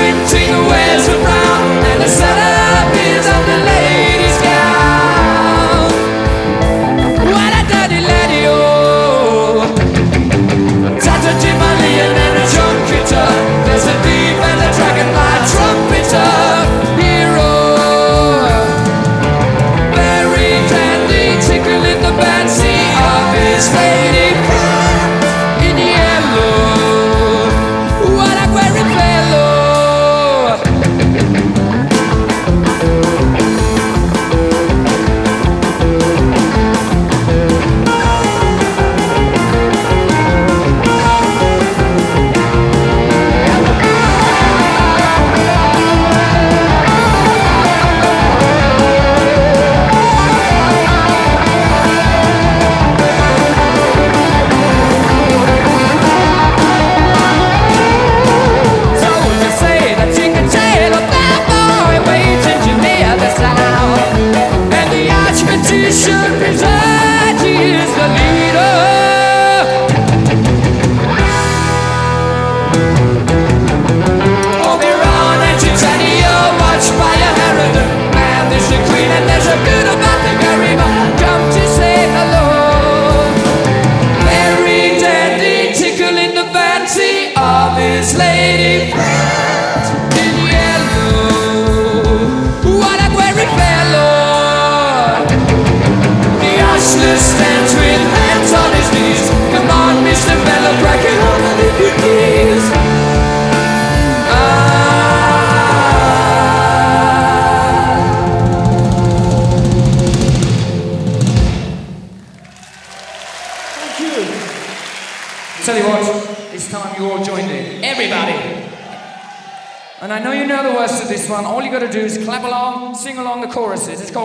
printing wears a frown, and the setup is on the lady's gown. What a dirty lady, oh. Tattered Timberland and a trumpeter. There's a thief and a dragonfly trumpeter. Hero, very dandy, tickling the fancy of his lady friend in yellow. What a query fellow. His lady friend in yellow. What a query fellow. The hustler stands with hands on his knees. Come on, Mr. Fellow, crack it open if you please. Thank you. Tell you what. It's time you all joined in. Everybody! And I know you know the words to this one. All you got to do is clap along, sing along the choruses. It's called